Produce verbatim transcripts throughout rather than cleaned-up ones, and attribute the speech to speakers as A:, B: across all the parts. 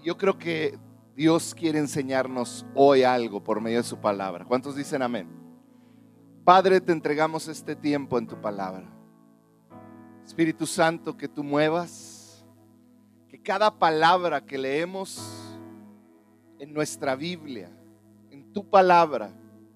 A: yo creo que Dios quiere enseñarnos hoy algo por medio de su palabra. ¿Cuántos dicen amén? Padre, te entregamos este tiempo en tu palabra. Espíritu Santo, que tú muevas, que cada palabra que leemos en nuestra Biblia, en tu palabra,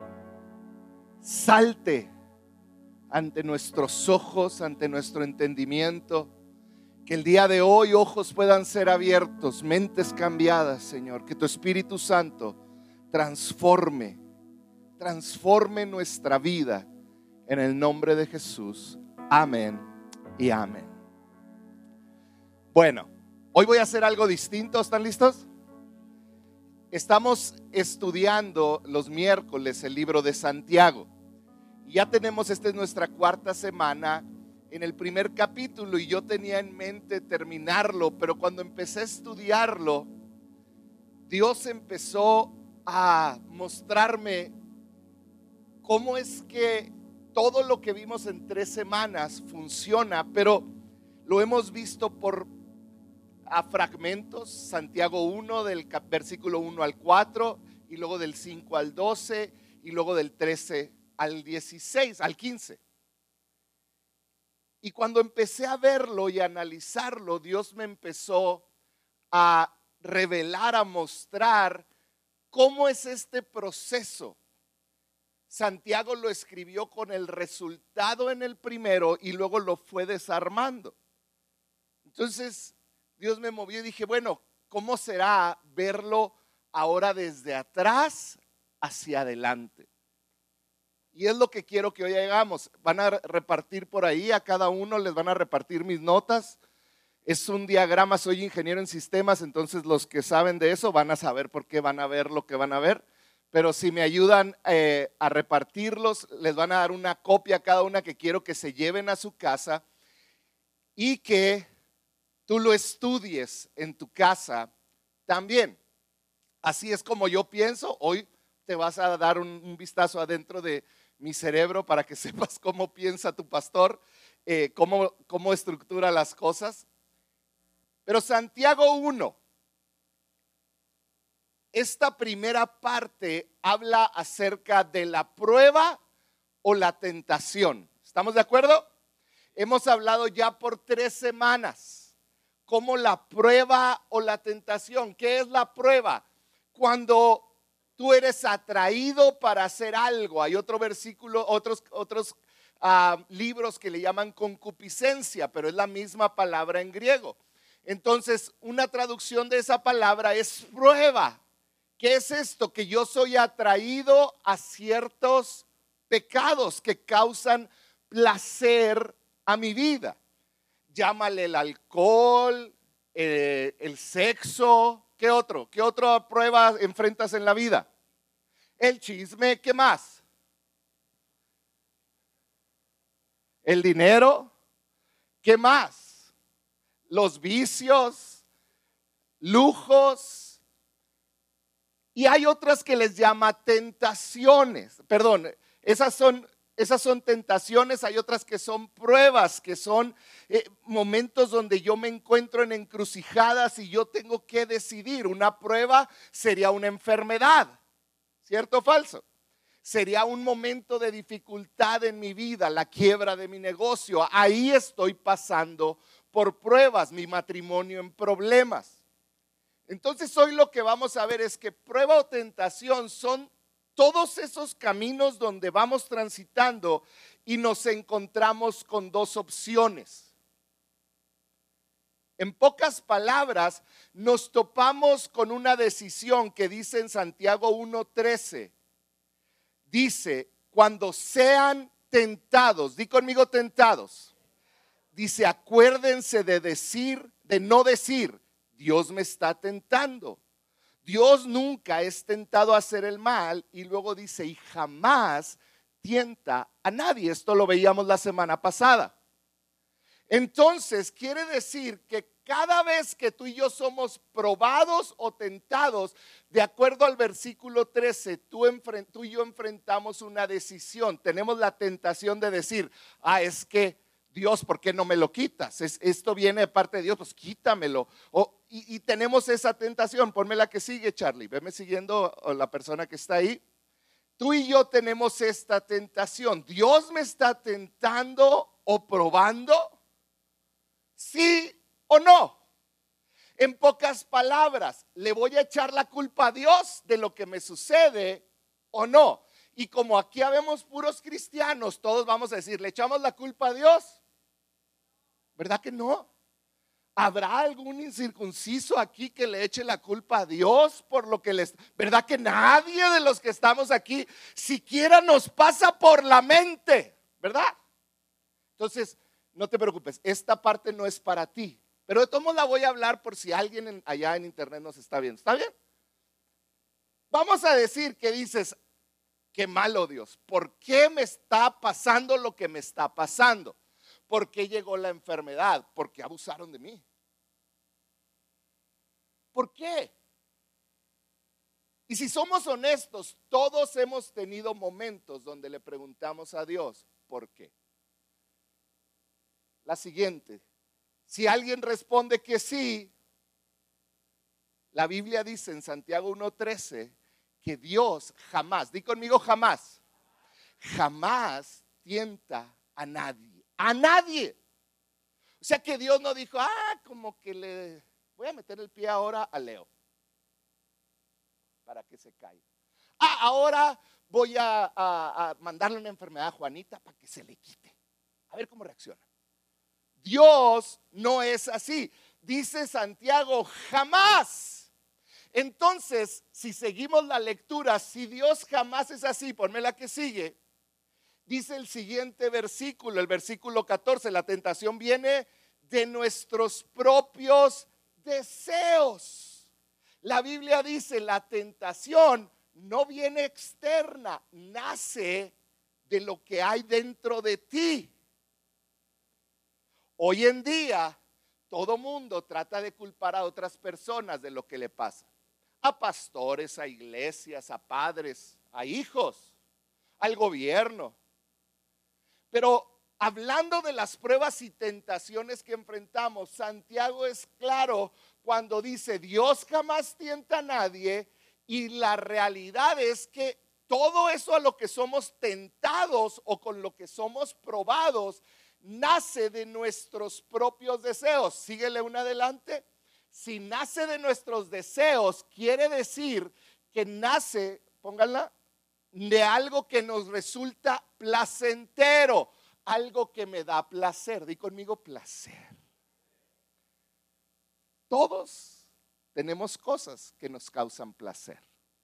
A: salte ante nuestros ojos, ante nuestro entendimiento. Que el día de hoy ojos puedan ser abiertos, mentes cambiadas, Señor. Que tu Espíritu Santo transforme, transforme nuestra vida en el nombre de Jesús. Amén y amén. Bueno, hoy voy a hacer algo distinto. ¿Están listos? Estamos estudiando los miércoles el libro de Santiago. Ya tenemos, esta es nuestra cuarta semana en el primer capítulo y yo tenía en mente terminarlo, pero cuando empecé a estudiarlo, Dios empezó a mostrarme cómo es que todo lo que vimos en tres semanas funciona, pero lo hemos visto por a fragmentos. Santiago uno, del versículo uno al cuatro, y luego del cinco al doce, y luego del trece al dieciséis, al quince. Y cuando empecé a verlo y a analizarlo, Dios me empezó a revelar, a mostrar cómo es este proceso. Santiago lo escribió con el resultado en el primero y luego lo fue desarmando. Entonces Dios me movió y dije, bueno, ¿cómo será verlo ahora desde atrás hacia adelante? Y es lo que quiero que hoy hagamos. Van a repartir por ahí, a cada uno les van a repartir mis notas. Es un diagrama, soy ingeniero en sistemas, entonces los que saben de eso van a saber por qué van a ver lo que van a ver. Pero si me ayudan eh, a repartirlos, les van a dar una copia a cada una que quiero que se lleven a su casa y que tú lo estudies en tu casa también. Así es como yo pienso. Hoy te vas a dar un, un vistazo adentro de mi cerebro para que sepas cómo piensa tu pastor, eh, cómo, cómo estructura las cosas. Pero Santiago uno, esta primera parte habla acerca de la prueba o la tentación. ¿Estamos de acuerdo? Hemos hablado ya por tres semanas cómo la prueba o la tentación. ¿Qué es la prueba? Cuando tú eres atraído para hacer algo. Hay otro versículo, otros, otros uh, libros que le llaman concupiscencia, pero es la misma palabra en griego. Entonces, una traducción de esa palabra es prueba. ¿Qué es esto? Que yo soy atraído a ciertos pecados que causan placer a mi vida. Llámale el alcohol, eh, el sexo. ¿Qué otro? ¿Qué otra prueba enfrentas en la vida? El chisme, ¿qué más? El dinero, ¿qué más? Los vicios, lujos. Y hay otras que les llama tentaciones. Perdón, esas son, esas son tentaciones. Hay otras que son pruebas, que son eh, momentos donde yo me encuentro en encrucijadas y yo tengo que decidir. Una prueba sería una enfermedad. ¿Cierto o falso? Sería un momento de dificultad en mi vida, la quiebra de mi negocio. Ahí estoy pasando por pruebas, mi matrimonio en problemas. Entonces hoy lo que vamos a ver es que prueba o tentación son todos esos caminos donde vamos transitando y nos encontramos con dos opciones. En pocas palabras, nos topamos con una decisión que dice en Santiago uno trece. Dice, cuando sean tentados, di conmigo tentados. Dice, acuérdense de decir, de no decir, Dios me está tentando. Dios nunca es tentado a hacer el mal. Y luego dice, y jamás tienta a nadie. Esto lo veíamos la semana pasada. Entonces quiere decir que cada vez que tú y yo somos probados o tentados, de acuerdo al versículo trece, tú, tú y yo enfrentamos una decisión. Tenemos la tentación de decir, ah, es que Dios, ¿por qué no me lo quitas? Es, esto viene de parte de Dios, pues quítamelo. O, y, y tenemos esa tentación. Ponme la que sigue, Charlie. Veme siguiendo, o la persona que está ahí. Tú y yo tenemos esta tentación. ¿Dios me está tentando o probando? ¿Sí o no? En pocas palabras, ¿le voy a echar la culpa a Dios de lo que me sucede o no? Y como aquí habemos puros cristianos, todos vamos a decir, ¿le echamos la culpa a Dios? ¿Verdad que no? ¿Habrá algún incircunciso aquí que le eche la culpa a Dios por lo que les... ¿Verdad que nadie de los que estamos aquí siquiera nos pasa por la mente? ¿Verdad? Entonces, no te preocupes, esta parte no es para ti. Pero de todos modos la voy a hablar por si alguien en, allá en internet nos está viendo. ¿Está bien? Vamos a decir que dices, qué malo Dios, ¿por qué me está pasando lo que me está pasando? ¿Por qué llegó la enfermedad? ¿Por qué abusaron de mí? ¿Por qué? Y si somos honestos, todos hemos tenido momentos donde le preguntamos a Dios, ¿por qué? La siguiente. Si alguien responde que sí, la Biblia dice en Santiago uno trece que Dios jamás, di conmigo jamás, jamás tienta a nadie, a nadie. O sea que Dios no dijo, ah, como que le voy a meter el pie ahora a Leo para que se caiga. Ah, ahora voy a, a, a mandarle una enfermedad a Juanita para que se le quite. A ver cómo reacciona. Dios no es así. Dice Santiago, jamás. Entonces, si seguimos la lectura, si Dios jamás es así, ponme la que sigue. Dice el siguiente versículo, el versículo catorce, la tentación viene de nuestros propios deseos. La Biblia dice, la tentación no viene externa, nace de lo que hay dentro de ti. Hoy en día, todo mundo trata de culpar a otras personas de lo que le pasa. A pastores, a iglesias, a padres, a hijos, al gobierno. Pero hablando de las pruebas y tentaciones que enfrentamos, Santiago es claro cuando dice, Dios jamás tienta a nadie, y la realidad es que todo eso a lo que somos tentados o con lo que somos probados, nace de nuestros propios deseos. Síguele una adelante. Si nace de nuestros deseos, quiere decir que nace, pónganla, de algo que nos resulta placentero, algo que me da placer. Di conmigo placer. Todos tenemos cosas que nos causan placer.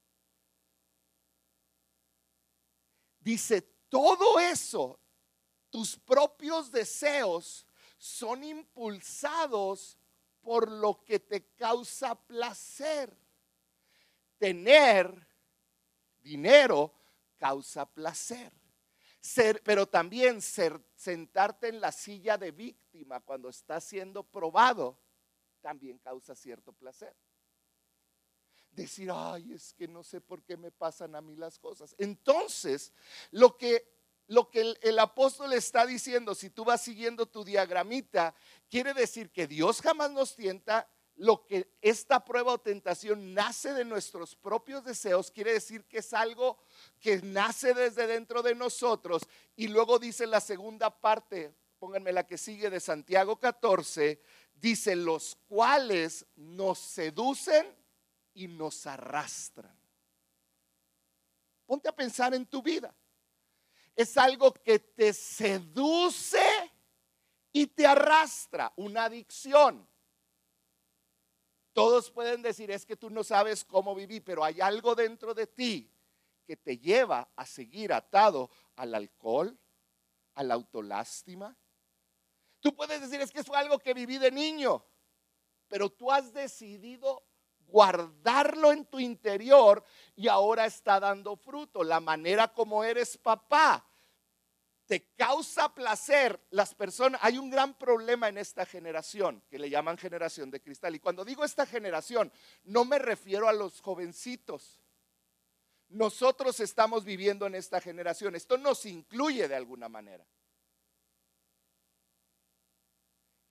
A: Dice, todo eso, tus propios deseos son impulsados por lo que te causa placer. Tener dinero causa placer. Ser, pero también ser, sentarte en la silla de víctima cuando estás siendo probado también causa cierto placer. Decir, ay, es que no sé por qué me pasan a mí las cosas. Entonces, lo que Lo que el, el apóstol está diciendo, si tú vas siguiendo tu diagramita, quiere decir que Dios jamás nos tienta. Lo que esta prueba o tentación nace de nuestros propios deseos, quiere decir que es algo que nace desde dentro de nosotros. Y luego dice la segunda parte, pónganme la que sigue, de Santiago catorce, dice, los cuales nos seducen y nos arrastran. Ponte a pensar en tu vida. Es algo que te seduce y te arrastra, una adicción. Todos pueden decir, es que tú no sabes cómo vivir, pero hay algo dentro de ti que te lleva a seguir atado al alcohol, a la autolástima. Tú puedes decir, es que fue algo que viví de niño, pero tú has decidido guardarlo en tu interior y ahora está dando fruto. La manera como eres papá te causa placer. Las personas, hay un gran problema en esta generación que le llaman generación de cristal. Y cuando digo esta generación, no me refiero a los jovencitos. Nosotros estamos viviendo en esta generación. Esto nos incluye de alguna manera.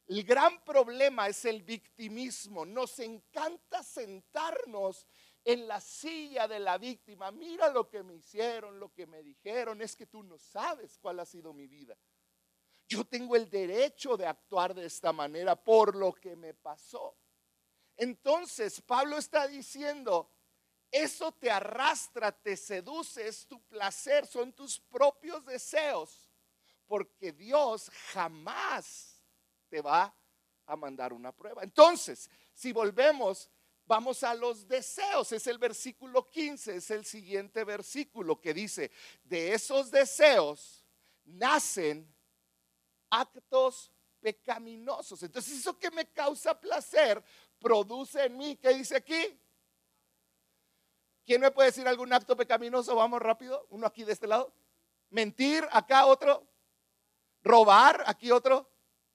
A: El gran problema es el victimismo. Nos encanta sentarnos en la silla de la víctima. Mira lo que me hicieron, lo que me dijeron. Es que tú no sabes cuál ha sido mi vida. Yo tengo el derecho de actuar de esta manera por lo que me pasó. Entonces Pablo está diciendo, eso te arrastra, te seduce, es tu placer, son tus propios deseos, porque Dios jamás te va a mandar una prueba. Entonces, si volvemos, vamos a los deseos. Es el versículo quince, es el siguiente versículo que dice, de esos deseos nacen actos pecaminosos. Entonces, eso que me causa placer produce en mí, ¿qué dice aquí? ¿Quién me puede decir algún acto pecaminoso? Vamos rápido, uno aquí de este lado. Mentir, acá otro. Robar, aquí otro.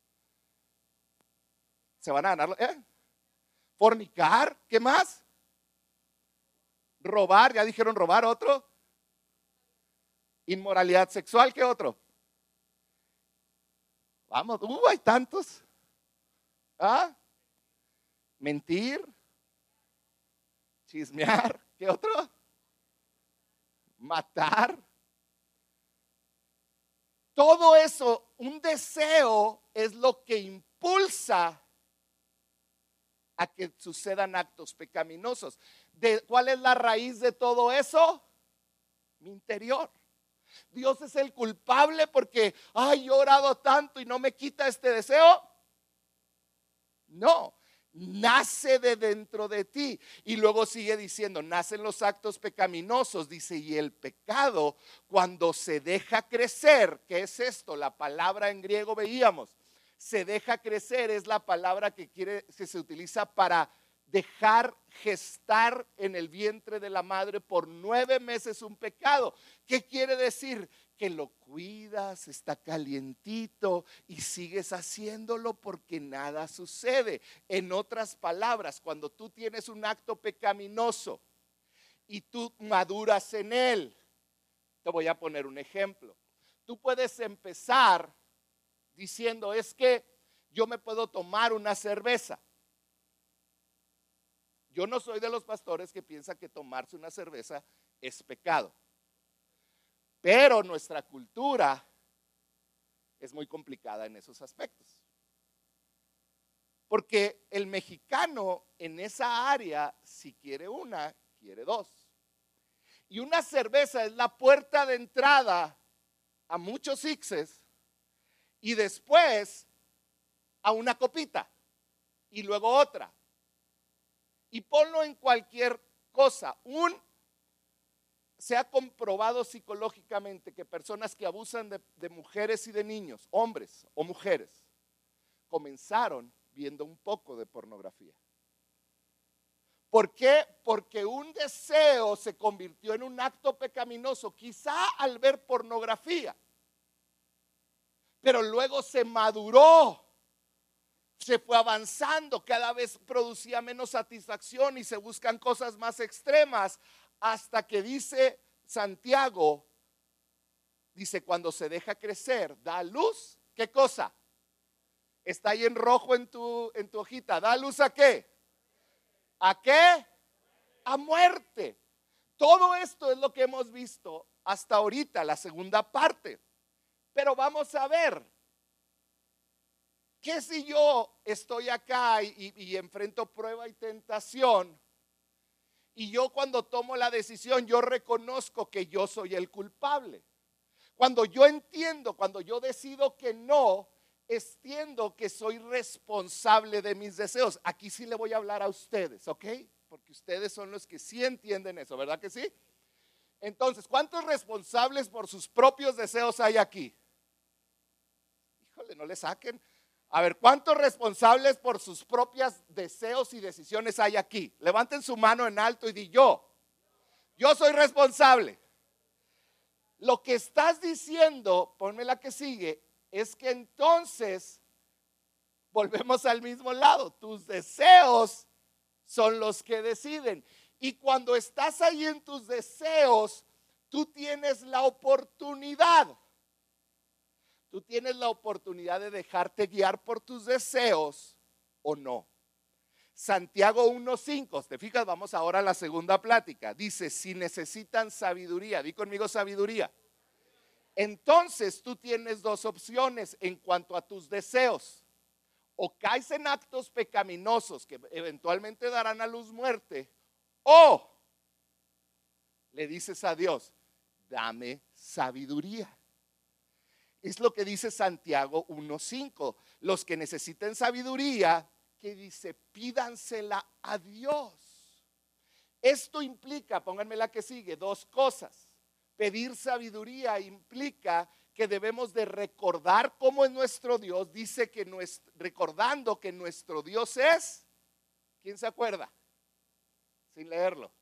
A: Se van a ganar, ¿eh? Fornicar, ¿qué más? Robar, ya dijeron robar, otro. Inmoralidad sexual, ¿qué otro? Vamos, uh, hay tantos. ¿Ah? Mentir, chismear, ¿qué otro? Matar. Todo eso, un deseo es lo que impulsa a que sucedan actos pecaminosos. ¿De cuál es la raíz de todo eso? Mi interior. Dios es el culpable porque, ay, yo he orado tanto y no me quita este deseo. No, nace de dentro de ti. Y luego sigue diciendo, nacen los actos pecaminosos, dice, y el pecado cuando se deja crecer, ¿qué es esto? La palabra en griego veíamos, se deja crecer es la palabra que quiere, que se utiliza para dejar gestar en el vientre de la madre por nueve meses un pecado. ¿Qué quiere decir? Que lo cuidas, está calientito y sigues haciéndolo porque nada sucede. En otras palabras, cuando tú tienes un acto pecaminoso y tú maduras en él, te voy a poner un ejemplo. Tú puedes empezar diciendo, es que yo me puedo tomar una cerveza. Yo no soy de los pastores que piensan que tomarse una cerveza es pecado. Pero nuestra cultura es muy complicada en esos aspectos. Porque el mexicano en esa área, si quiere una, quiere dos. Y una cerveza es la puerta de entrada a muchos sixes y después a una copita y luego otra. Y ponlo en cualquier cosa. Un, se ha comprobado psicológicamente que personas que abusan de, de mujeres y de niños, hombres o mujeres, comenzaron viendo un poco de pornografía. ¿Por qué? Porque un deseo se convirtió en un acto pecaminoso, quizá al ver pornografía, pero luego se maduró. Se fue avanzando, cada vez producía menos satisfacción y se buscan cosas más extremas hasta que dice Santiago, dice cuando se deja crecer, da luz, ¿qué cosa? Está ahí en rojo en tu, en tu hojita, ¿da luz a qué? ¿A qué? A muerte. Todo esto es lo que hemos visto hasta ahorita, la segunda parte. Pero vamos a ver. ¿Qué si yo estoy acá y, y, y enfrento prueba y tentación? Y yo cuando tomo la decisión, yo reconozco que yo soy el culpable. Cuando yo entiendo, cuando yo decido que no, entiendo que soy responsable de mis deseos. Aquí sí le voy a hablar a ustedes, ¿ok? Porque ustedes son los que sí entienden eso, ¿verdad que sí? Entonces, ¿cuántos responsables por sus propios deseos hay aquí? Híjole, no le saquen. A ver, ¿cuántos responsables por sus propios deseos y decisiones hay aquí? Levanten su mano en alto y di yo. Yo soy responsable. Lo que estás diciendo, ponme la que sigue, es que entonces volvemos al mismo lado. Tus deseos son los que deciden. Y cuando estás ahí en tus deseos, tú tienes la oportunidad Tú tienes la oportunidad de dejarte guiar por tus deseos o no. Santiago uno cinco, ¿te fijas? Vamos ahora a la segunda plática. Dice, si necesitan sabiduría, di conmigo sabiduría. Entonces tú tienes dos opciones en cuanto a tus deseos. O caes en actos pecaminosos que eventualmente darán a luz muerte, o le dices a Dios, dame sabiduría. Es lo que dice Santiago uno cinco. Los que necesiten sabiduría, que dice, pídansela a Dios. Esto implica, pónganme la que sigue, dos cosas. Pedir sabiduría implica que debemos de recordar cómo es nuestro Dios. Dice que nuestro, recordando que nuestro Dios es, ¿quién se acuerda? Sin leerlo.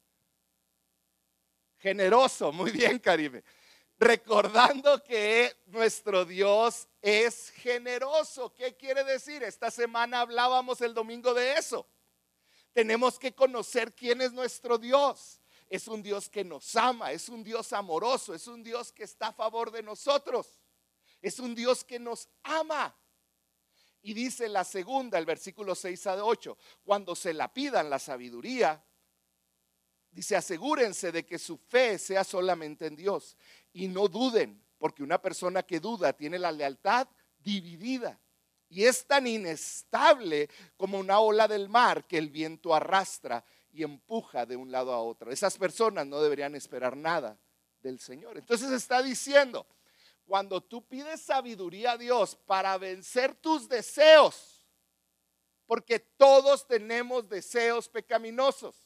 A: Generoso, muy bien, Caribe. Recordando que nuestro Dios es generoso. ¿Qué quiere decir? Esta semana hablábamos el domingo de eso. Tenemos que conocer quién es nuestro Dios. Es un Dios que nos ama, es un Dios amoroso, es un Dios que está a favor de nosotros. Es un Dios que nos ama. Y dice la segunda, el versículo seis a ocho, cuando se la pidan la sabiduría, dice, asegúrense de que su fe sea solamente en Dios y no duden, porque una persona que duda tiene la lealtad dividida y es tan inestable como una ola del mar que el viento arrastra y empuja de un lado a otro. Esas personas no deberían esperar nada del Señor. Entonces está diciendo, cuando tú pides sabiduría a Dios para vencer tus deseos, porque todos tenemos deseos pecaminosos.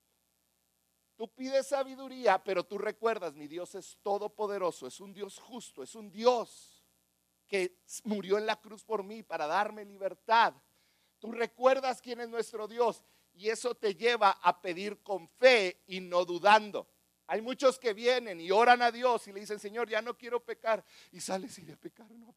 A: Tú pides sabiduría, pero tú recuerdas, mi Dios es todopoderoso, es un Dios justo, es un Dios que murió en la cruz por mí para darme libertad. Tú recuerdas quién es nuestro Dios y eso te lleva a pedir con fe y no dudando. Hay muchos que vienen y oran a Dios y le dicen, Señor, ya no quiero pecar, y sales y de pecar no.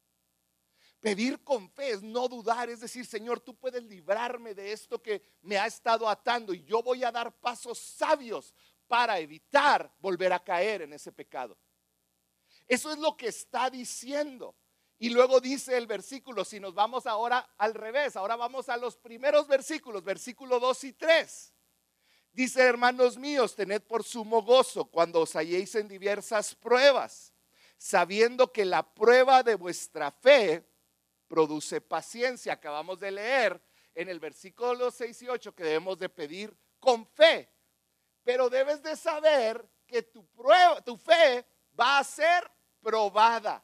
A: Pedir con fe es no dudar, es decir, Señor, tú puedes librarme de esto que me ha estado atando y yo voy a dar pasos sabios para evitar volver a caer en ese pecado. Eso es lo que está diciendo. Y luego dice el versículo, si nos vamos ahora al revés, ahora vamos a los primeros versículos, versículo dos y tres. Dice, hermanos míos, tened por sumo gozo cuando os halléis en diversas pruebas, sabiendo que la prueba de vuestra fe produce paciencia. Acabamos de leer en el versículo seis y ocho que debemos de pedir con fe, pero debes de saber que tu prueba, tu fe va a ser probada.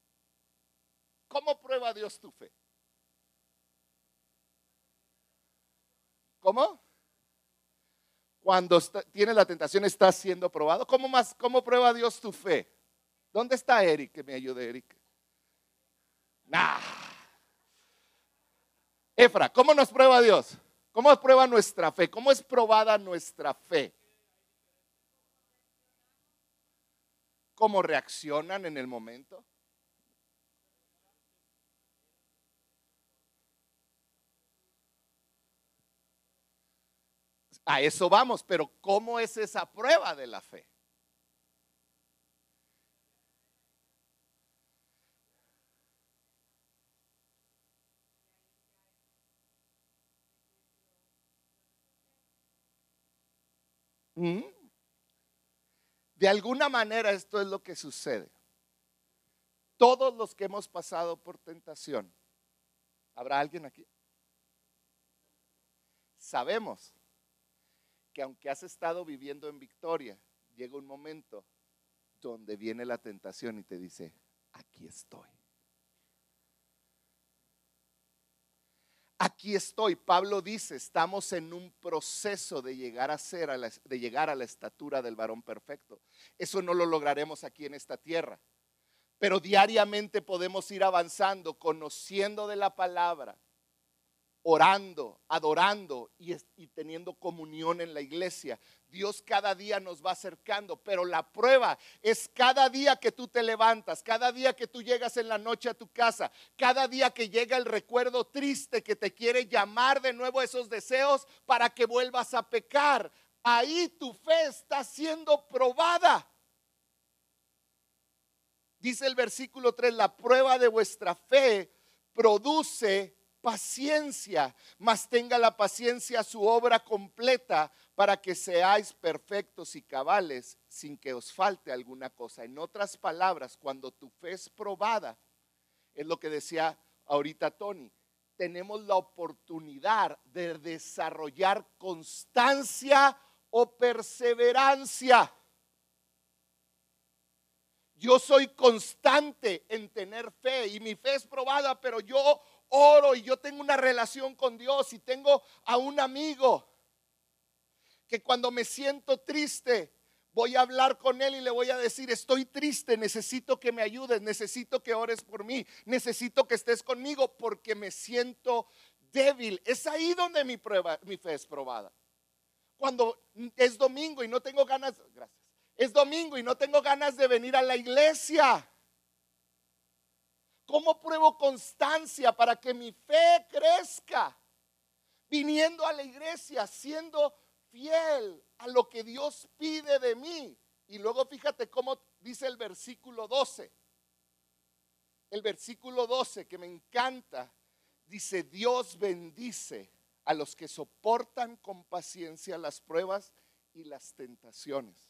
A: ¿Cómo prueba Dios tu fe? ¿Cómo? Cuando está, tienes la tentación, estás siendo probado. ¿Cómo más? ¿Cómo prueba Dios tu fe? ¿Dónde está Eric? Que me ayude, Eric. Nah. Efra, ¿cómo nos prueba Dios? ¿Cómo prueba nuestra fe? ¿Cómo es probada nuestra fe? ¿Cómo reaccionan en el momento? A eso vamos, pero ¿cómo es esa prueba de la fe? ¿Mm? De alguna manera esto es lo que sucede. Todos los que hemos pasado por tentación, ¿habrá alguien aquí? Sabemos que aunque has estado viviendo en victoria, llega un momento donde viene la tentación y te dice, aquí estoy. Aquí estoy. Pablo dice, estamos en un proceso de llegar a ser, a la, de llegar a la estatura del varón perfecto. Eso no lo lograremos aquí en esta tierra, pero diariamente podemos ir avanzando, conociendo de la palabra, orando, adorando y, y teniendo comunión en la iglesia. Dios cada día nos va acercando, pero la prueba es cada día que tú te levantas, cada día que tú llegas en la noche a tu casa, cada día que llega el recuerdo triste que te quiere llamar de nuevo a esos deseos para que vuelvas a pecar. Ahí tu fe está siendo probada. Dice el versículo tres, la prueba de vuestra fe produce paciencia, mas tenga la paciencia su obra completa para que seáis perfectos y cabales sin que os falte alguna cosa. En otras palabras, cuando tu fe es probada, es lo que decía ahorita Tony, tenemos la oportunidad de desarrollar constancia o perseverancia. Yo soy constante en tener fe y mi fe es probada, pero yo oro y yo tengo una relación con Dios y tengo a un amigo que cuando me siento triste voy a hablar con él y le voy a decir: estoy triste, necesito que me ayudes, necesito que ores por mí, necesito que estés conmigo porque me siento débil. Es ahí donde mi prueba, mi fe es probada. Cuando es domingo y no tengo ganas, gracias. Es domingo y no tengo ganas de venir a la iglesia. ¿Cómo pruebo constancia para que mi fe crezca? Viniendo a la iglesia, siendo fiel a lo que Dios pide de mí. Y luego fíjate cómo dice el versículo doce. El versículo doce que me encanta. Dice: Dios bendice a los que soportan con paciencia las pruebas y las tentaciones.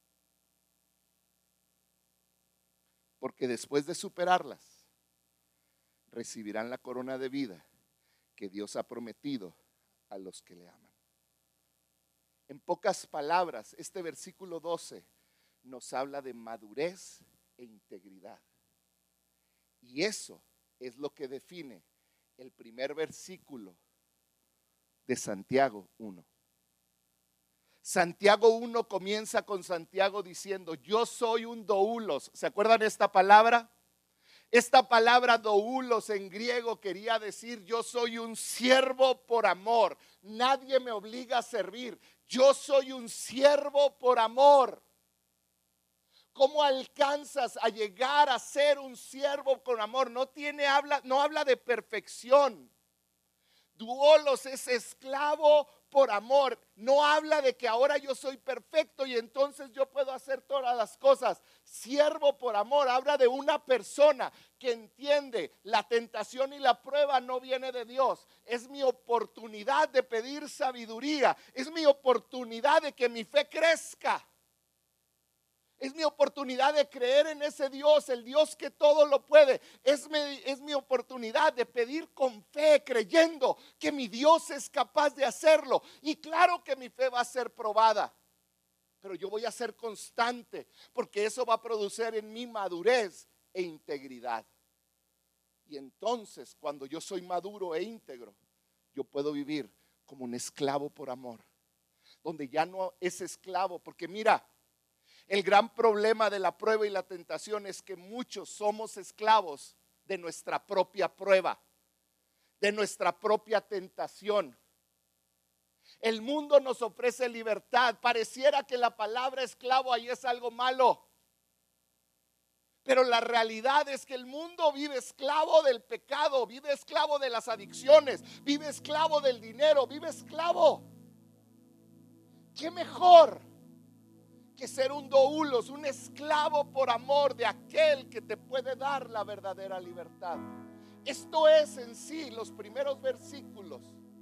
A: Porque después de superarlas, recibirán la corona de vida que Dios ha prometido a los que le aman. En pocas palabras, este versículo doce nos habla de madurez e integridad. Y eso es lo que define el primer versículo de Santiago uno. Santiago uno comienza con Santiago diciendo: yo soy un doulos. ¿Se acuerdan de esta palabra? Esta palabra doulos en griego quería decir: yo soy un siervo por amor. Nadie me obliga a servir. Yo soy un siervo por amor. ¿Cómo alcanzas a llegar a ser un siervo con amor? No tiene habla, no habla de perfección. Doulos es esclavo por amor. No habla de que ahora yo soy perfecto y entonces yo puedo hacer todas las cosas. Siervo por amor habla de una persona que entiende la tentación y la prueba no viene de Dios. Es mi oportunidad de pedir sabiduría. Es mi oportunidad de que mi fe crezca. Es mi oportunidad de creer en ese Dios, el Dios que todo lo puede. Es mi, es mi oportunidad de pedir con fe, creyendo que mi Dios es capaz de hacerlo. Y claro que mi fe va a ser probada, pero yo voy a ser constante, porque eso va a producir en mí madurez e integridad. Y entonces, cuando yo soy maduro e íntegro, yo puedo vivir como un esclavo por amor, donde ya no es esclavo, porque mira, el gran problema de la prueba y la tentación es que muchos somos esclavos de nuestra propia prueba, de nuestra propia tentación. El mundo nos ofrece libertad. Pareciera que la palabra esclavo ahí es algo malo, pero la realidad es que el mundo vive esclavo del pecado, vive esclavo de las adicciones, vive esclavo del dinero, vive esclavo. ¿Qué mejor que ser un doulos, un esclavo por amor de aquel que te puede dar la verdadera libertad? Esto es en sí los primeros versículos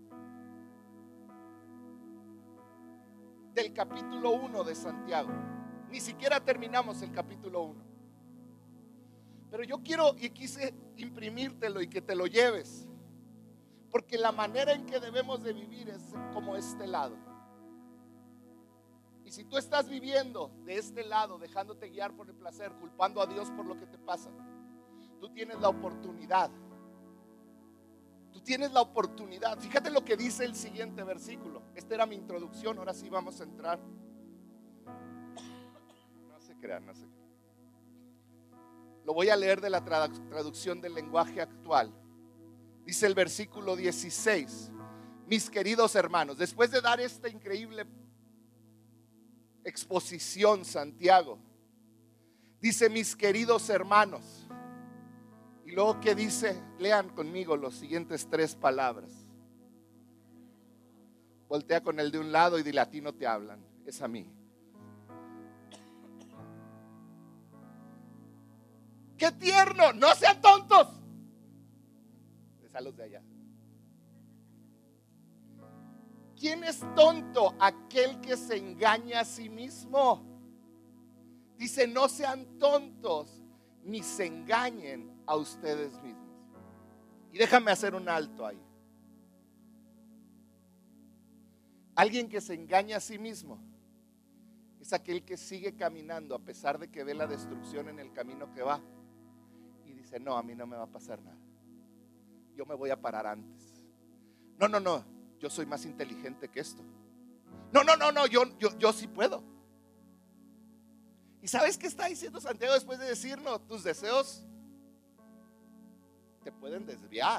A: del capítulo uno de Santiago. Ni siquiera terminamos el capítulo uno. Pero yo quiero y quise imprimírtelo y que te lo lleves, porque la manera en que debemos de vivir es como este lado. Y si tú estás viviendo de este lado, dejándote guiar por el placer, culpando a Dios por lo que te pasa, tú tienes la oportunidad. Tú tienes la oportunidad. Fíjate lo que dice el siguiente versículo. Esta era mi introducción, ahora sí vamos a entrar. No se crean, no se crean. Lo voy a leer de la traducción del lenguaje actual. Dice el versículo dieciséis: mis queridos hermanos, después de dar esta increíble exposición, Santiago dice: mis queridos hermanos. Y luego que dice, lean conmigo los siguientes tres palabras. Voltea con el de un lado y dile: a ti no te hablan, es a mí. ¡Qué tierno! ¡No sean tontos! A los de allá. ¿Quién es tonto? Aquel que se engaña a sí mismo. Dice, no sean tontos ni se engañen a ustedes mismos. Y déjame hacer un alto ahí. Alguien que se engaña a sí mismo es aquel que sigue caminando a pesar de que ve la destrucción en el camino que va y dice, no, a mí no me va a pasar nada. Yo me voy a parar antes. No, no, no, yo soy más inteligente que esto. No, no, no, no, yo, yo, yo sí puedo. ¿Y sabes qué está diciendo Santiago después de decirnos? Tus deseos te pueden desviar,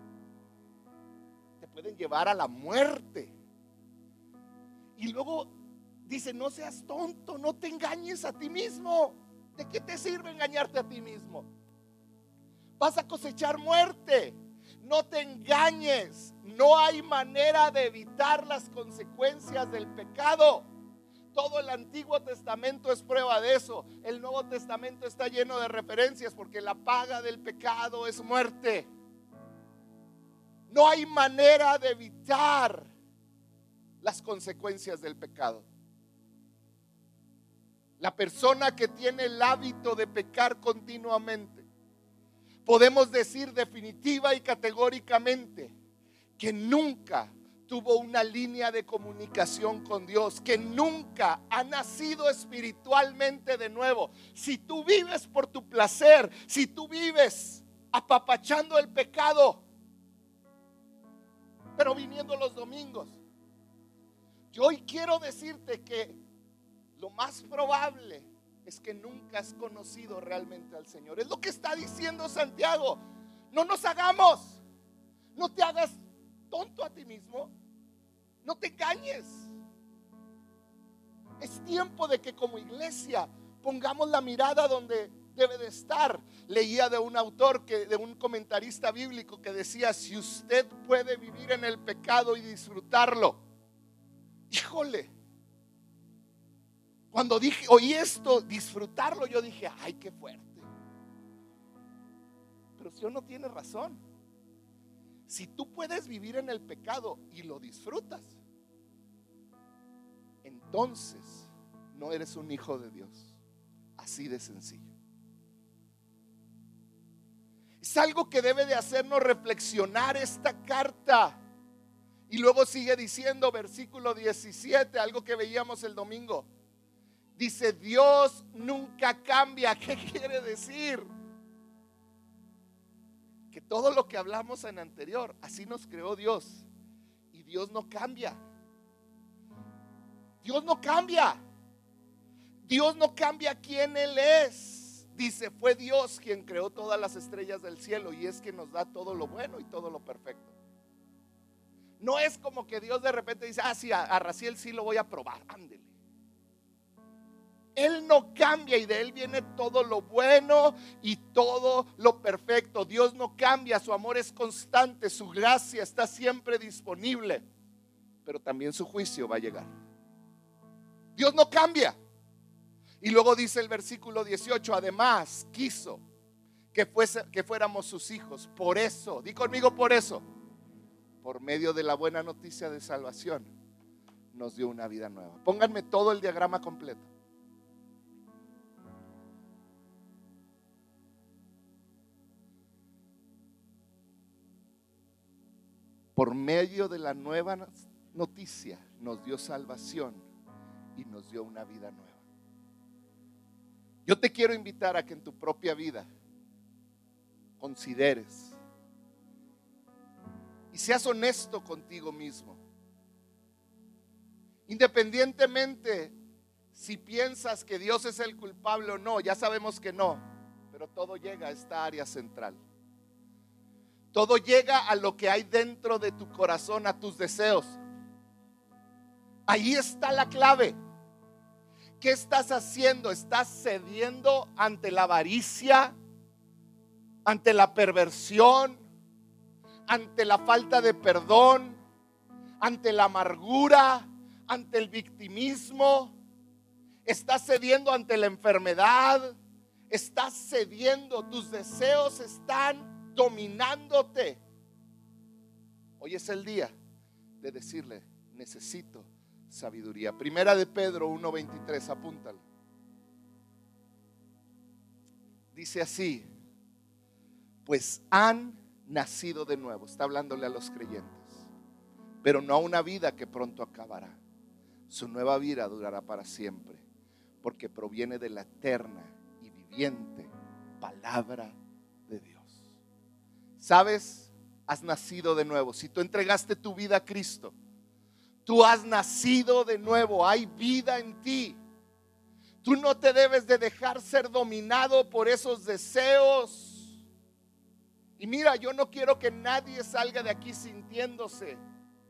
A: te pueden llevar a la muerte. Y luego dice, no seas tonto, no te engañes a ti mismo. ¿De qué te sirve engañarte a ti mismo? Vas a cosechar muerte. No te engañes. No hay manera de evitar las consecuencias del pecado. Todo el Antiguo Testamento es prueba de eso. El Nuevo Testamento está lleno de referencias porque la paga del pecado es muerte. No hay manera de evitar las consecuencias del pecado. La persona que tiene el hábito de pecar continuamente, podemos decir definitiva y categóricamente que nunca tuvo una línea de comunicación con Dios, que nunca ha nacido espiritualmente de nuevo. Si tú vives por tu placer, si tú vives apapachando el pecado, pero viniendo los domingos, yo hoy quiero decirte que lo más probable es que nunca has conocido realmente al Señor. Es lo que está diciendo Santiago. No nos hagamos, no te hagas tonto a ti mismo, no te engañes. Es tiempo de que como iglesia pongamos la mirada donde debe de estar. Leía de un autor, que, de un comentarista bíblico que decía, si usted puede vivir en el pecado y disfrutarlo, híjole, cuando dije, oí esto, disfrutarlo, yo dije, ay, qué fuerte. Pero si uno tiene razón, si tú puedes vivir en el pecado y lo disfrutas, entonces no eres un hijo de Dios. Así de sencillo. Es algo que debe de hacernos reflexionar esta carta. Y luego sigue diciendo, versículo diecisiete, algo que veíamos el domingo. Dice, Dios nunca cambia. ¿Qué quiere decir? Que todo lo que hablamos en anterior, así nos creó Dios. Y Dios no cambia. Dios no cambia. Dios no cambia quién Él es. Dice, fue Dios quien creó todas las estrellas del cielo y es quien nos da todo lo bueno y todo lo perfecto. No es como que Dios de repente dice, ah, sí, a, a Raciel sí lo voy a probar, ándele. Él no cambia y de Él viene todo lo bueno y todo lo perfecto. Dios no cambia, su amor es constante, su gracia está siempre disponible, pero también su juicio va a llegar. Dios no cambia. Y luego dice el versículo dieciocho, además quiso que, fuese, que fuéramos sus hijos. Por eso, di conmigo, por eso, por medio de la buena noticia de salvación, nos dio una vida nueva. Pónganme todo el diagrama completo. Por medio de la nueva noticia nos dio salvación y nos dio una vida nueva. Yo te quiero invitar a que en tu propia vida consideres y seas honesto contigo mismo. Independientemente si piensas que Dios es el culpable o no, ya sabemos que no, pero todo llega a esta área central. Todo llega a lo que hay dentro de tu corazón, a tus deseos. Ahí está la clave. ¿Qué estás haciendo? ¿Estás cediendo ante la avaricia, ante la perversión, ante la falta de perdón, ante la amargura, ante el victimismo? ¿Estás cediendo ante la enfermedad? estás cediendo, tus deseos están dominándote. Hoy es el día de decirle: necesito sabiduría. Primera de Pedro uno veintitrés, apúntalo. Dice así: pues han nacido de nuevo. Está hablándole a los creyentes, pero no a una vida que pronto acabará. Su nueva vida durará para siempre, porque proviene de la eterna y viviente palabra de Dios. ¿Sabes? Has nacido de nuevo. Si tú entregaste tu vida a Cristo, tú has nacido de nuevo. Hay vida en ti. Tú no te debes de dejar ser dominado por esos deseos. Y mira, yo no quiero que nadie salga de aquí sintiéndose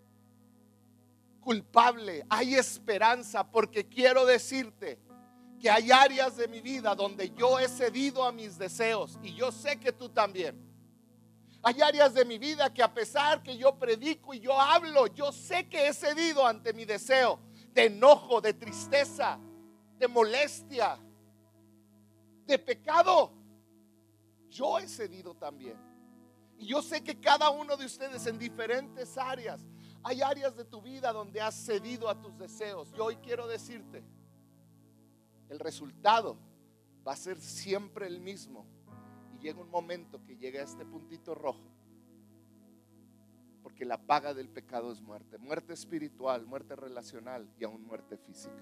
A: culpable. Hay esperanza, porque quiero decirte que hay áreas de mi vida donde yo he cedido a mis deseos, y yo sé que tú también. Hay áreas de mi vida que, a pesar que yo predico y yo hablo, yo sé que he cedido ante mi deseo de enojo, de tristeza, de molestia, de pecado. Yo he cedido también. Y yo sé que cada uno de ustedes, en diferentes áreas, hay áreas de tu vida donde has cedido a tus deseos. Yo hoy quiero decirte: el resultado va a ser siempre el mismo. Y llega un momento que llega a este puntito rojo, porque la paga del pecado es muerte. Muerte espiritual, muerte relacional y aún muerte física.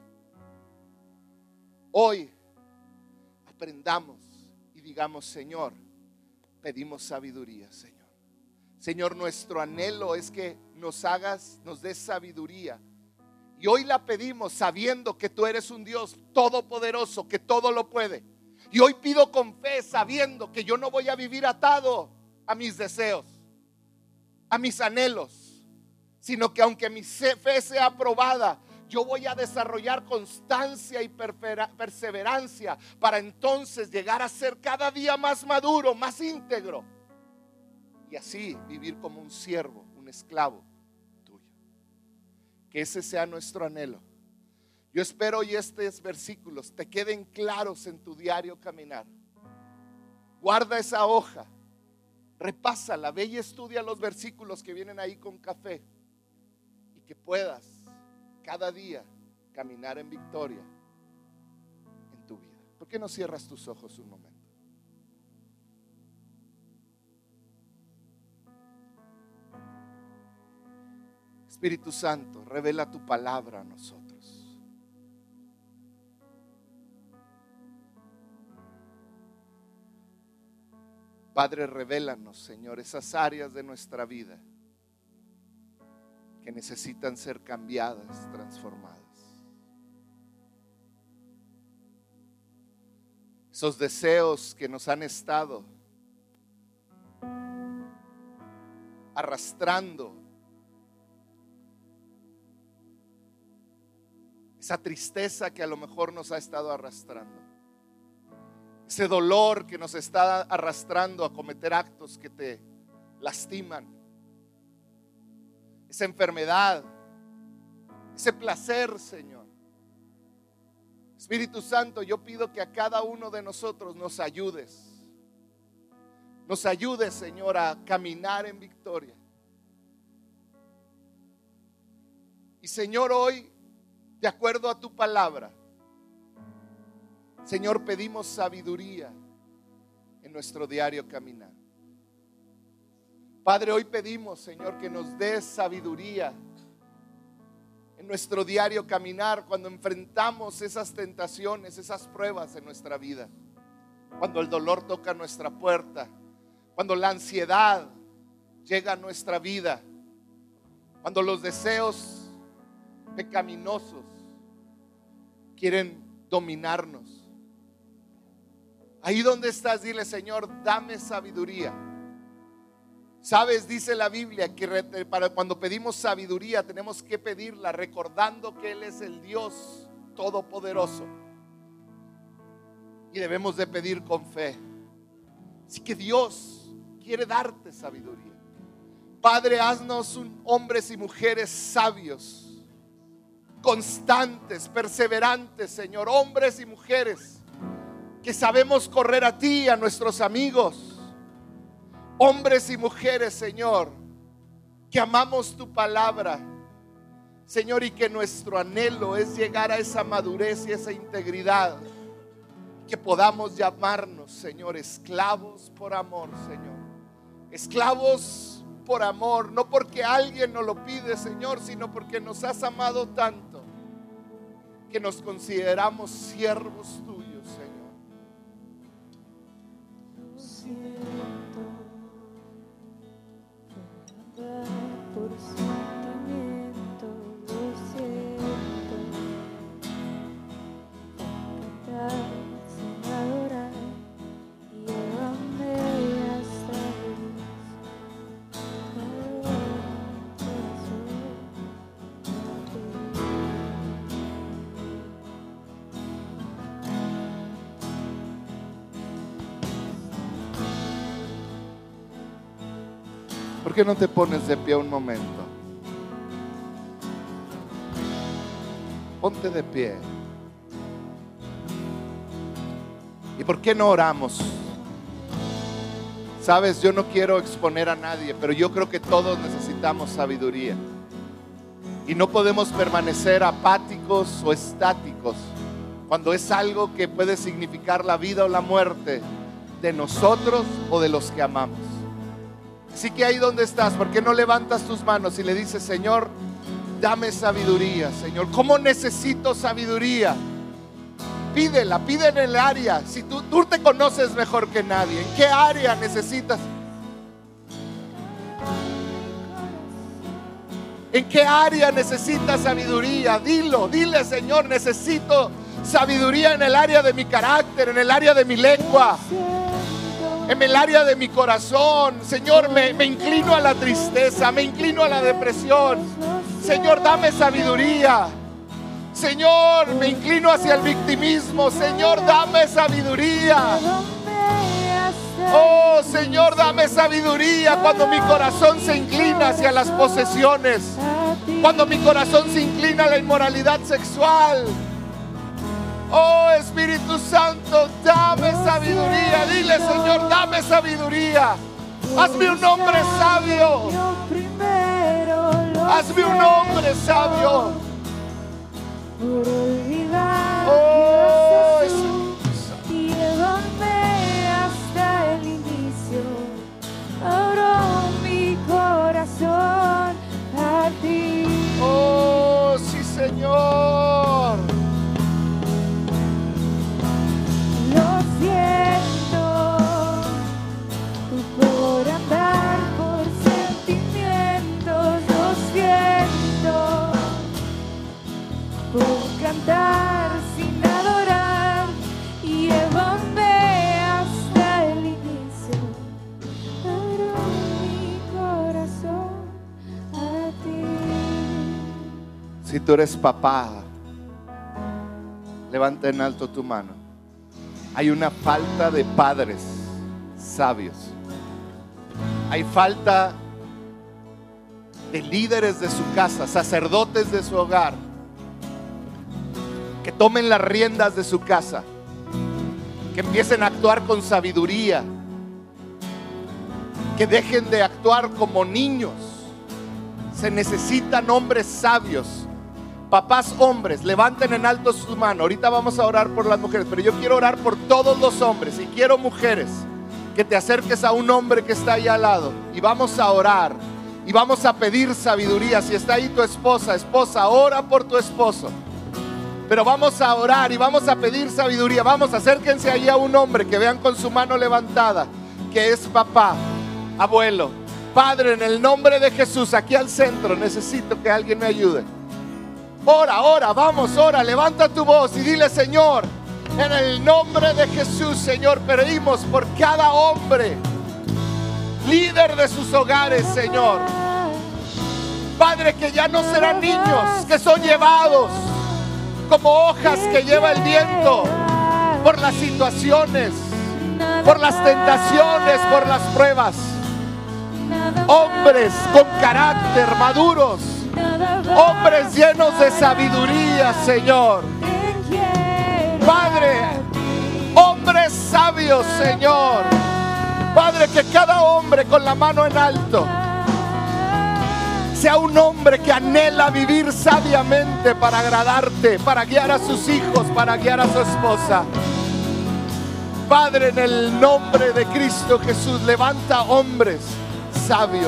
A: Hoy aprendamos y digamos: Señor, pedimos sabiduría, Señor. Señor, nuestro anhelo es que nos hagas, nos des sabiduría. Y hoy la pedimos sabiendo que tú eres un Dios todopoderoso, que todo lo puede. Y hoy pido con fe, sabiendo que yo no voy a vivir atado a mis deseos, a mis anhelos, sino que aunque mi fe sea probada, yo voy a desarrollar constancia y perseverancia para entonces llegar a ser cada día más maduro, más íntegro, y así vivir como un siervo, un esclavo tuyo. Que ese sea nuestro anhelo. Yo espero y estos versículos te queden claros en tu diario caminar. Guarda esa hoja, repásala, ve y estudia los versículos que vienen ahí con café, y que puedas cada día caminar en victoria en tu vida. ¿Por qué no cierras tus ojos un momento? Espíritu Santo, revela tu palabra a nosotros. Padre, revélanos, Señor, esas áreas de nuestra vida que necesitan ser cambiadas, transformadas. Esos deseos que nos han estado arrastrando, esa tristeza que a lo mejor nos ha estado arrastrando, ese dolor que nos está arrastrando a cometer actos que te lastiman, esa enfermedad, ese placer, Señor. Espíritu Santo, yo pido que a cada uno de nosotros nos ayudes. Nos ayudes, Señor, a caminar en victoria. Y Señor, hoy, de acuerdo a tu palabra, Señor, pedimos sabiduría en nuestro diario caminar. Padre, hoy pedimos, Señor, que nos des sabiduría en nuestro diario caminar cuando enfrentamos esas tentaciones, esas pruebas en nuestra vida. Cuando el dolor toca nuestra puerta, cuando la ansiedad llega a nuestra vida, cuando los deseos pecaminosos quieren dominarnos. Ahí donde estás, dile: Señor, dame sabiduría. Sabes, dice la Biblia que para cuando pedimos sabiduría tenemos que pedirla recordando que Él es el Dios todopoderoso, y debemos de pedir con fe. Así que Dios quiere darte sabiduría. Padre, haznos un, hombres y mujeres sabios, constantes, perseverantes, Señor, hombres y mujeres que sabemos correr a ti, a nuestros amigos, hombres y mujeres, Señor, que amamos tu palabra, Señor, y que nuestro anhelo es llegar a esa madurez y esa integridad, que podamos llamarnos, Señor, esclavos por amor, Señor, esclavos por amor, no porque alguien nos lo pide, Señor, sino porque nos has amado tanto que nos consideramos siervos tuyos, Señor.
B: Lo siento por andar por sentimiento, lo siento por cantar sin adorar y llévame hasta el
A: ¿Por qué no te pones de pie un momento? Ponte de pie. ¿Y por qué no oramos? Sabes, yo no quiero exponer a nadie, pero yo creo que todos necesitamos sabiduría. Y no podemos permanecer apáticos o estáticos cuando es algo que puede significar la vida o la muerte de nosotros o de los que amamos. Así que ahí donde estás, ¿por qué no levantas tus manos y le dices: Señor, dame sabiduría, Señor? ¿Cómo necesito sabiduría? Pídela, pide en el área. Si tú, tú te conoces mejor que nadie, ¿en qué área necesitas? ¿En qué área necesitas sabiduría? Dilo, dile: Señor, necesito sabiduría en el área de mi carácter, en el área de mi lengua, en el área de mi corazón. Señor, me, me inclino a la tristeza, me inclino a la depresión. Señor, dame sabiduría. Señor, me inclino hacia el victimismo. Señor, dame sabiduría. Oh, Señor, dame sabiduría cuando mi corazón se inclina hacia las posesiones, cuando mi corazón se inclina a la inmoralidad sexual. Oh, Espíritu Santo, dame sabiduría. Dile: Señor, dame sabiduría. Hazme un hombre sabio. Hazme un hombre sabio. Oh,
B: llévame hasta el inicio. Abro mi corazón a ti.
A: Oh, sí, Señor.
B: Lo siento por andar por sentimientos. Lo siento por cantar sin adorar y llévame hasta el inicio. Abro mi corazón a ti.
A: Si tú eres papá, levanta en alto tu mano. Hay una falta de padres sabios. Hay falta de líderes de su casa, sacerdotes de su hogar, que tomen las riendas de su casa, que empiecen a actuar con sabiduría, que dejen de actuar como niños. Se necesitan hombres sabios. Papás hombres, levanten en alto su mano. Ahorita vamos a orar por las mujeres, pero yo quiero orar por todos los hombres. Y quiero, mujeres, que te acerques a un hombre que está ahí al lado, y vamos a orar y vamos a pedir sabiduría. Si está ahí tu esposa, esposa, ora por tu esposo. Pero vamos a orar y vamos a pedir sabiduría. Vamos, acérquense ahí a un hombre que vean con su mano levantada, que es papá, abuelo. Padre, en el nombre de Jesús, aquí al centro, necesito que alguien me ayude. Ora, ora, vamos, ora, levanta tu voz y dile: Señor, en el nombre de Jesús, Señor, pedimos por cada hombre, líder de sus hogares, Señor. Padre, que ya no serán niños que son llevados como hojas que lleva el viento por las situaciones, por las tentaciones, por las pruebas. Hombres con carácter, maduros, hombres llenos de sabiduría, Señor. Padre, hombres hombres sabios, Señor. Padre, que cada hombre con la mano en alto sea un hombre que anhela vivir sabiamente para agradarte, para guiar a sus hijos, para guiar a su esposa. Padre, en el nombre de Cristo Jesús, levanta hombres sabios.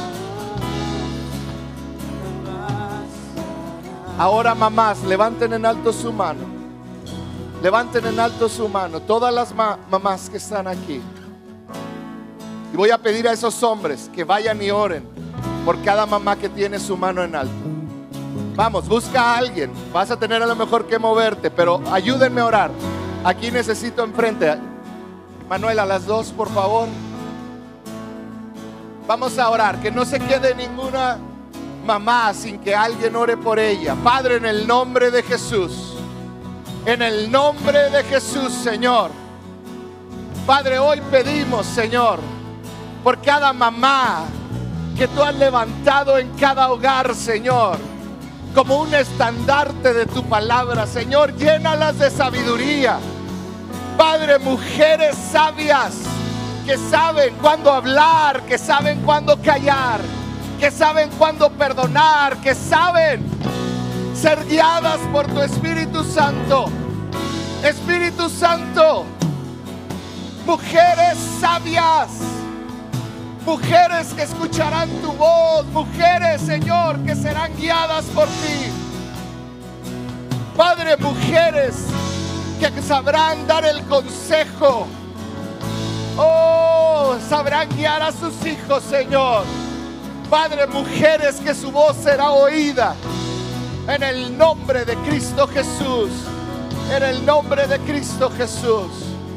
A: Ahora, mamás, levanten en alto su mano. Levanten en alto su mano. Todas las ma- mamás que están aquí. Y voy a pedir a esos hombres que vayan y oren por cada mamá que tiene su mano en alto. Vamos, busca a alguien. Vas a tener a lo mejor que moverte, pero ayúdenme a orar. Aquí necesito enfrente. Manuela, las dos, por favor. Vamos a orar. Que no se quede ninguna mamá sin que alguien ore por ella. Padre, en el nombre de Jesús. En el nombre de Jesús, Señor. Padre, hoy pedimos, Señor, por cada mamá que tú has levantado en cada hogar, Señor, como un estandarte de tu palabra. Señor, llénalas de sabiduría. Padre, mujeres sabias que saben cuándo hablar, que saben cuándo callar, que saben cuándo perdonar, que saben ser guiadas por tu Espíritu Santo. Espíritu Santo, mujeres sabias, mujeres que escucharán tu voz, mujeres, Señor, que serán guiadas por ti. Padre, mujeres que sabrán dar el consejo. Oh, sabrán guiar a sus hijos, Señor. Padre, mujeres que su voz será oída. En el nombre de Cristo Jesús. En el nombre de Cristo Jesús.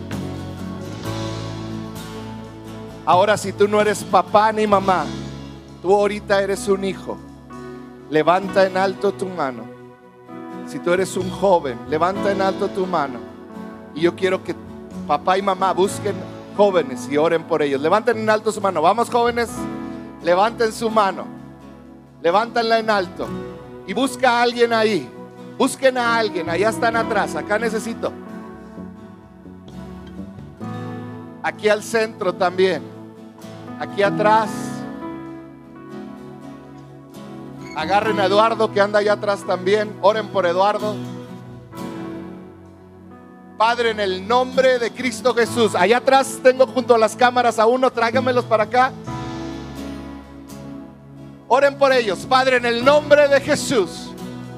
A: Ahora, si tú no eres papá ni mamá, tú ahorita eres un hijo, levanta en alto tu mano. Si tú eres un joven, levanta en alto tu mano. Y yo quiero que papá y mamá busquen jóvenes y oren por ellos. Levanten en alto su mano. Vamos, jóvenes, levanten su mano. Levántenla en alto. Y busca a alguien ahí. Busquen a alguien. Allá están atrás. Acá necesito. Aquí al centro también. Aquí atrás. Agarren a Eduardo que anda allá atrás también. Oren por Eduardo. Padre, en el nombre de Cristo Jesús. Allá atrás tengo junto a las cámaras a uno. Tráigamelos para acá. Oren por ellos. Padre, en el nombre de Jesús.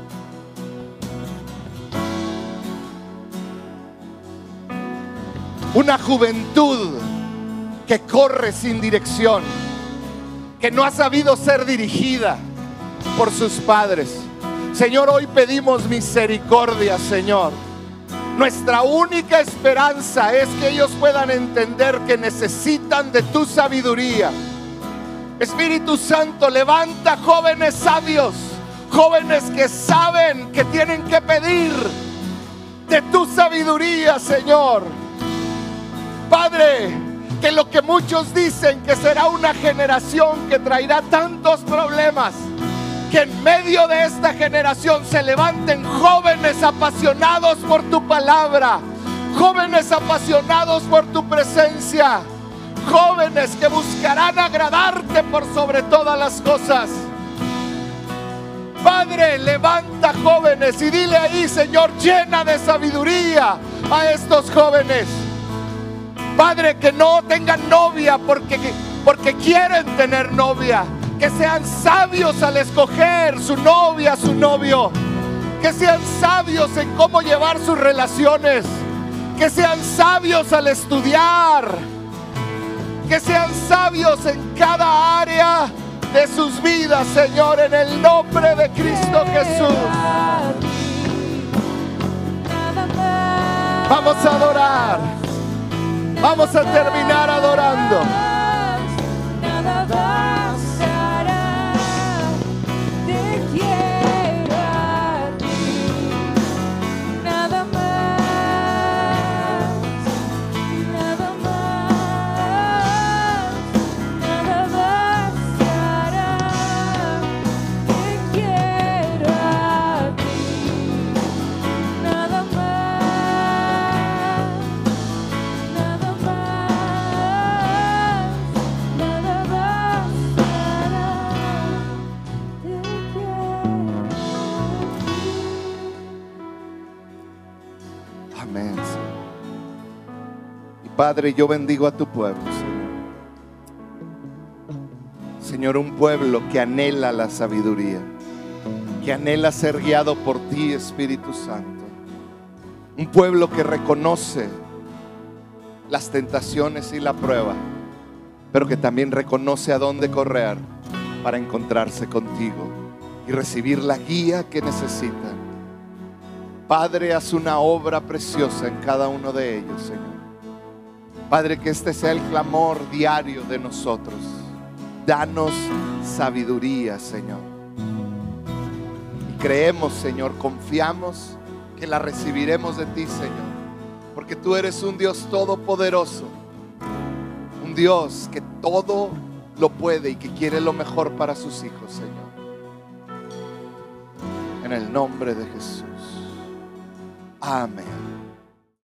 A: Una juventud que corre sin dirección, que no ha sabido ser dirigida por sus padres. Señor, hoy pedimos misericordia, Señor. Nuestra única esperanza es que ellos puedan entender que necesitan de tu sabiduría. Espíritu Santo, levanta jóvenes sabios, jóvenes que saben que tienen que pedir de tu sabiduría, Señor. Padre, que lo que muchos dicen que será una generación que traerá tantos problemas, que en medio de esta generación se levanten jóvenes apasionados por tu palabra, jóvenes apasionados por tu presencia, jóvenes que buscarán agradarte por sobre todas las cosas. Padre, levanta jóvenes y dile ahí, Señor, llena de sabiduría a estos jóvenes. Padre, que no tengan novia porque, porque quieren tener novia. Que sean sabios al escoger su novia, su novio. Que sean sabios en cómo llevar sus relaciones. Que sean sabios al estudiar. Que sean sabios en cada área de sus vidas, Señor, en el nombre de Cristo Jesús. Vamos a adorar. Vamos a terminar adorando.
B: Nada bastará, te quiero a ti, nada más, nada más, nada bastará, te quiero a ti, nada más.
A: Amén, Señor. Y Padre, yo bendigo a tu pueblo, Señor. Señor, un pueblo que anhela la sabiduría, que anhela ser guiado por ti, Espíritu Santo. Un pueblo que reconoce las tentaciones y la prueba, pero que también reconoce a dónde correr para encontrarse contigo y recibir la guía que necesitan. Padre, haz una obra preciosa en cada uno de ellos, Señor. Padre, que este sea el clamor diario de nosotros. Danos sabiduría, Señor. Y creemos, Señor, confiamos que la recibiremos de ti, Señor, porque tú eres un Dios todopoderoso, un Dios que todo lo puede y que quiere lo mejor para sus hijos, Señor. En el nombre de Jesús. Amén.